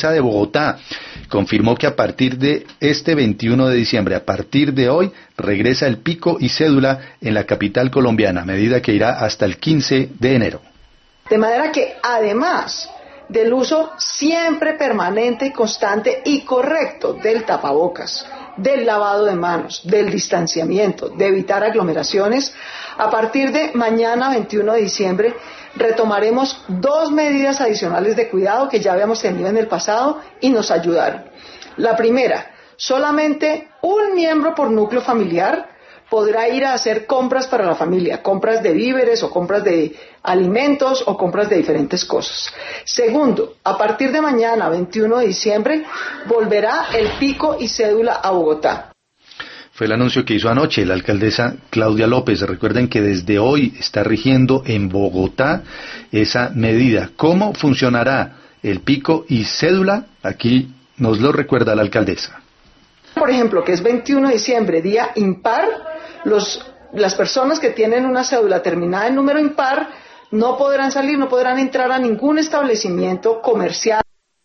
de Bogotá confirmó que a partir de este 21 de diciembre, a partir de hoy, regresa el pico y cédula en la capital colombiana, medida que irá hasta el 15 de enero. De manera que, además del uso siempre permanente y constante y correcto del tapabocas, del lavado de manos, del distanciamiento, de evitar aglomeraciones, a partir de mañana 21 de diciembre retomaremos 2 medidas adicionales de cuidado que ya habíamos tenido en el pasado y nos ayudaron. La primera, solamente un miembro por núcleo familiar podrá ir a hacer compras para la familia, compras de víveres o compras de alimentos o compras de diferentes cosas. Segundo, a partir de mañana, 21 de diciembre, volverá el pico y cédula a Bogotá. Fue el anuncio que hizo anoche la alcaldesa Claudia López. Recuerden que desde hoy está rigiendo en Bogotá esa medida. ¿Cómo funcionará el pico y cédula? Aquí nos lo recuerda la alcaldesa. Por ejemplo, que es 21 de diciembre, día impar, las personas que tienen una cédula terminada en número impar no podrán salir, no podrán entrar a ningún establecimiento comercial,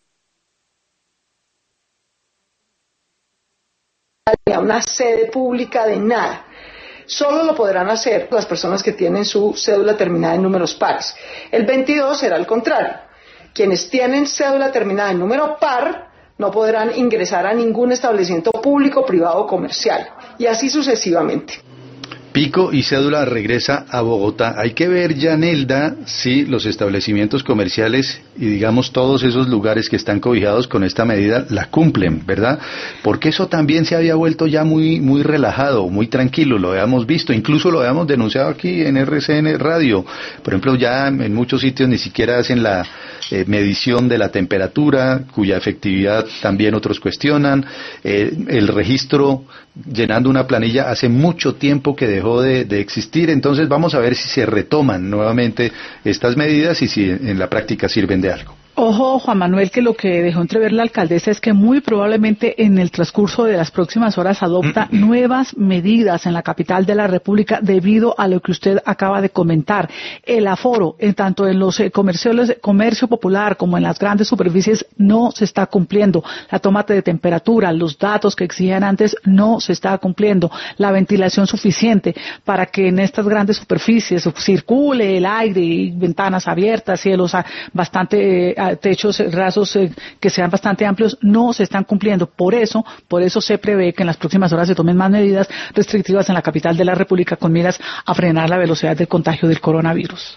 a una sede pública, de nada. Solo lo podrán hacer las personas que tienen su cédula terminada en números pares. El 22 será al contrario. Quienes tienen cédula terminada en número par no podrán ingresar a ningún establecimiento público, privado o comercial. Y así sucesivamente. Pico y cédula regresa a Bogotá. Hay que ver, Yanelda, si los establecimientos comerciales y digamos todos esos lugares que están cobijados con esta medida la cumplen, ¿verdad? Porque eso también se había vuelto ya muy relajado, muy tranquilo, lo habíamos visto, incluso lo habíamos denunciado aquí en RCN Radio. Por ejemplo, ya en muchos sitios ni siquiera hacen la medición de la temperatura, cuya efectividad también otros cuestionan. El registro llenando una planilla hace mucho tiempo que dejó de existir, entonces vamos a ver si se retoman nuevamente estas medidas y si en la práctica sirven de algo. Ojo, Juan Manuel, que lo que dejó entrever la alcaldesa es que muy probablemente en el transcurso de las próximas horas adopta nuevas medidas en la capital de la República debido a lo que usted acaba de comentar. El aforo, tanto en los comercio popular como en las grandes superficies, no se está cumpliendo. La toma de temperatura, los datos que exigían antes, no se está cumpliendo. La ventilación suficiente para que en estas grandes superficies circule el aire y ventanas abiertas, cielos bastante techos rasos que sean bastante amplios, no se están cumpliendo. Por eso se prevé que en las próximas horas se tomen más medidas restrictivas en la capital de la República con miras a frenar la velocidad del contagio del coronavirus.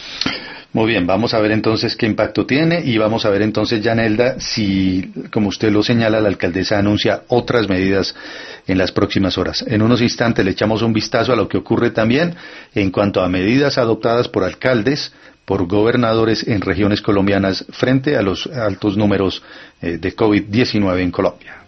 Muy bien, vamos a ver entonces qué impacto tiene y vamos a ver entonces, Yanelda, si, como usted lo señala, la alcaldesa anuncia otras medidas en las próximas horas. En unos instantes le echamos un vistazo a lo que ocurre también en cuanto a medidas adoptadas por alcaldes, por gobernadores en regiones colombianas frente a los altos números de COVID-19 en Colombia.